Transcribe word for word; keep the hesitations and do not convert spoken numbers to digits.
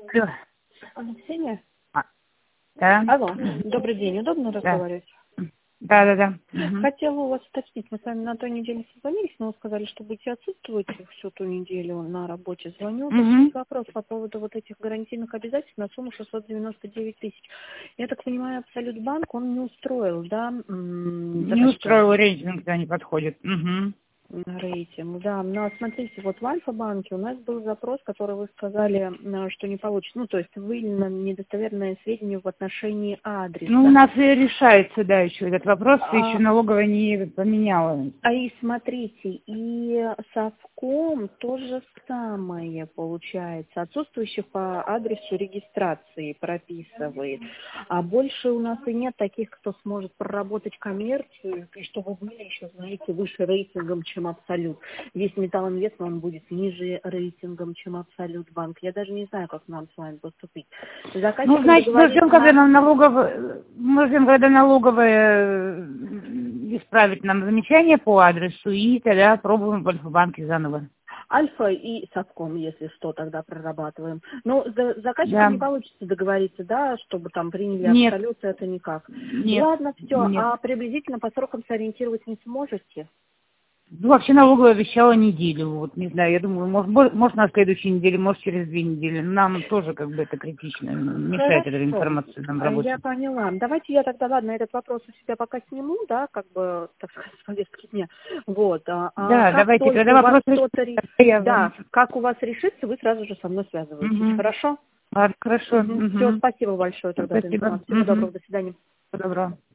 Алло. Анна Ксения? А, да. Алло, добрый день, удобно Да. разговаривать? Да, да, да. Мгм. Хотела у вас уточнить, мы с вами на той неделе созвонились, но вы сказали, что будете отсутствовать всю ту неделю на работе. Звоню Мгм. уточнить вопрос по поводу вот этих гарантийных обязательств на сумму шестьсот девяносто девять тысяч. Я так понимаю, Абсолют банк, он не устроил, да, м, Не закачать устроил рейтинг, да, не подходит. Мгм. рейтинг, да. Но смотрите, вот в Альфа-банке у нас был запрос, который вы сказали, э, что не получится. Ну, то есть выявлено недостоверное сведения в отношении Ну, у адреса. нас и решается, да, еще этот вопрос, еще А, налоговая не поменяла. А и смотрите, и совком то же самое получается. Отсутствующих по адресу регистрации прописывает. А больше у нас и нет таких, кто сможет проработать коммерцию, и чтобы были еще, знаете, выше рейтингом, чем Абсолют. Весь Металлинвест, он будет ниже рейтингом, чем Абсолют банк. Я даже не знаю, как нам с вами поступить. С Ну, заказчиком значит, мы ждем, договориться когда на... нам налоговая, мы ждем, когда налоговая э, исправит нам замечание по адресу, и тогда пробуем в Альфа-банке заново. Альфа и совком, если что, тогда прорабатываем. Но с за- заказчиком Да. не получится договориться, да, чтобы там приняли Нет, абсолют, это никак. нет, Ладно, все. нет. А приблизительно по срокам сориентировать не сможете? Ну, вообще налоговая обещала неделю, вот, не знаю, я думаю, может, бо- может на следующей неделе, может через две недели. Нам тоже как бы это критично, мешает эта Хорошо. информация нам А, Я работе. поняла. Давайте я тогда, ладно, этот вопрос у себя пока сниму, да, как бы, так сказать, с повестки дня. Вот. А, а Да, как давайте, только когда у вас вопрос что-то... ре- решится, я Да, вам... как у вас решится, вы сразу же со мной связываетесь. Угу. Хорошо? Ладно, хорошо. Все, Угу. спасибо большое тогда за Спасибо. информацию. Всего Угу. доброго, до свидания. Всего доброго.